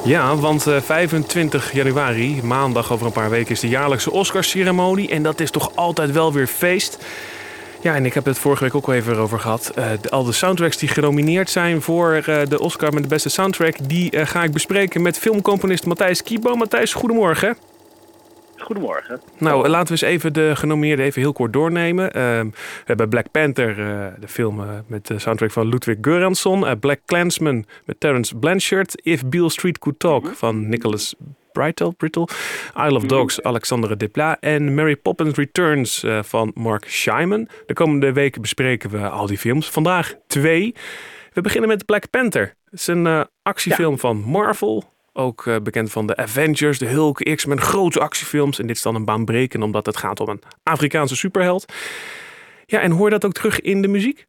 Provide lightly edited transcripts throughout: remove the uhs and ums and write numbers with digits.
Ja, want 25 januari, maandag over een paar weken, is de jaarlijkse Oscarceremonie. En dat is toch altijd wel weer feest. Ja, en ik heb het vorige week ook al even over gehad. Al de soundtracks die genomineerd zijn voor de Oscar met de beste soundtrack, die ga ik bespreken met filmcomponist Matthijs Kiebo. Matthijs, goedemorgen. Goedemorgen. Nou, laten we eens even de genomineerden even heel kort doornemen. We hebben Black Panther, de film met de soundtrack van Ludwig Göransson. Black Klansman met Terence Blanchard. If Beale Street Could Talk van Nicholas Brittle. Isle of Dogs, Alexandre Desplat. En Mary Poppins Returns van Mark Shyman. De komende weken bespreken we al die films. Vandaag 2. We beginnen met Black Panther. Het is een actiefilm van Marvel. Ook bekend van de Avengers, de Hulk, X-Men, grote actiefilms. En dit is dan een baanbrekend omdat het gaat om een Afrikaanse superheld. Ja, en hoor je dat ook terug in de muziek?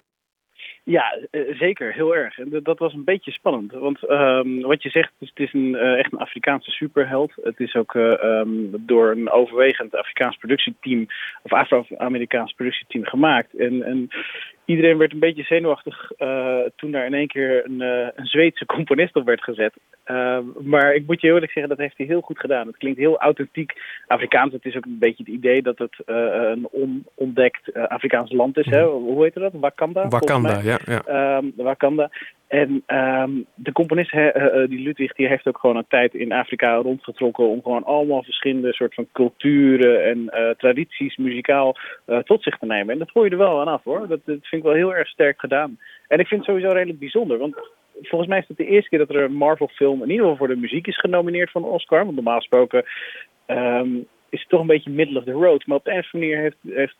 Ja, zeker. Heel erg. En dat was een beetje spannend. Want wat je zegt, het is echt een Afrikaanse superheld. Het is ook door een overwegend Afrikaans productieteam, of Afro-Amerikaans productieteam gemaakt. En iedereen werd een beetje zenuwachtig toen daar in één keer een Zweedse componist op werd gezet. Maar ik moet je eerlijk zeggen, dat heeft hij heel goed gedaan. Het klinkt heel authentiek Afrikaans. Het is ook een beetje het idee dat het een onontdekt Afrikaans land is. Hè? Hoe heet dat? Wakanda? Wakanda, ja. Wakanda. En de componist, die Ludwig, die heeft ook gewoon een tijd in Afrika rondgetrokken om gewoon allemaal verschillende soort van culturen en tradities muzikaal tot zich te nemen. En dat hoor je er wel aan af, hoor. Dat vind ik wel heel erg sterk gedaan. En ik vind het sowieso redelijk bijzonder, want volgens mij is het de eerste keer dat er een Marvel-film in ieder geval voor de muziek is genomineerd voor een Oscar. Want normaal gesproken is het toch een beetje middle of the road. Maar op de een of andere manier heeft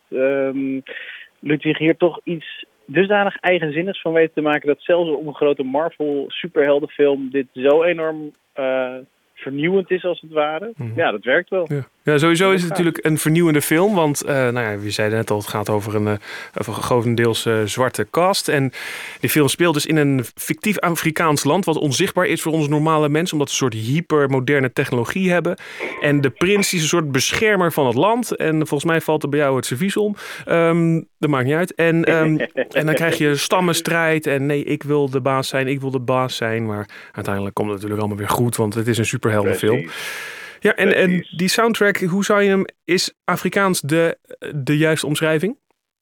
Ludwig hier toch iets dusdanig eigenzinnigs van weten te maken dat zelfs op een grote Marvel superheldenfilm dit zo enorm vernieuwend is als het ware. Ja, dat werkt wel. Ja, sowieso is het natuurlijk een vernieuwende film. Want we zeiden net al, het gaat over een grotendeels zwarte cast. En die film speelt dus in een fictief Afrikaans land wat onzichtbaar is voor ons normale mensen. Omdat ze een soort hypermoderne technologie hebben. En de prins is een soort beschermer van het land. En volgens mij valt er bij jou het servies om. Dat maakt niet uit. En dan krijg je stammenstrijd. En nee, ik wil de baas zijn, ik wil de baas zijn. Maar uiteindelijk komt het natuurlijk allemaal weer goed. Want het is een superheldenfilm. Ja, en die soundtrack, hoe zou je hem... Is Afrikaans de juiste omschrijving?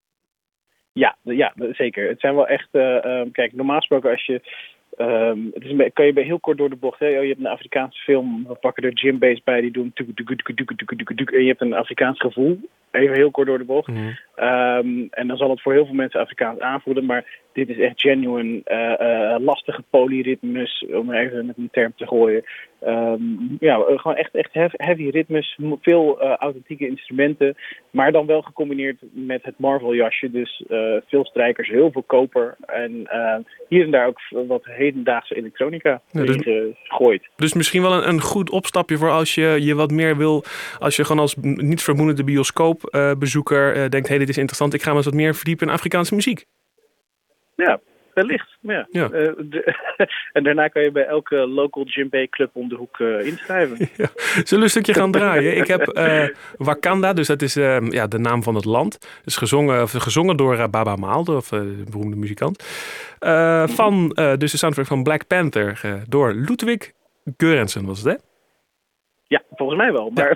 Ja, zeker. Het zijn wel echt... kijk, normaal gesproken als je... kan je heel kort door de bocht. Hè? Je hebt een Afrikaanse film, we pakken er djembe's bij, die doen en je hebt een Afrikaans gevoel. Even heel kort door de bocht. En dan zal het voor heel veel mensen Afrikaans aanvoelen, maar dit is echt genuine, lastige polyritmes, om even met een term te gooien. Gewoon echt heavy ritmes, veel authentieke instrumenten, maar dan wel gecombineerd met het Marvel jasje. Dus veel strijkers, heel veel koper en hier en daar ook wat hedendaagse elektronica gegooid. Dus misschien wel een goed opstapje voor als je wat meer wil, als je gewoon als niet vermoedende bioscoopbezoeker denkt, dit is interessant, ik ga me eens wat meer verdiepen in Afrikaanse muziek. Ja, wellicht. Ja. En daarna kan je bij elke local djembe club om de hoek inschrijven. Ja. Zullen we een stukje gaan draaien? Ik heb Wakanda, dus dat is de naam van het land. Dus gezongen door Baba Maal, de beroemde muzikant. Dus de soundtrack van Black Panther door Ludwig Göransson was het, hè? Ja, volgens mij wel. Maar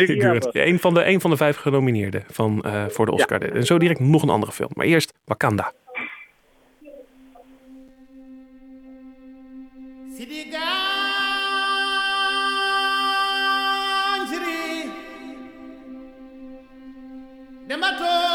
een van de 5 genomineerden voor de Oscar. Ja. En zo direct nog een andere film. Maar eerst Wakanda. Demato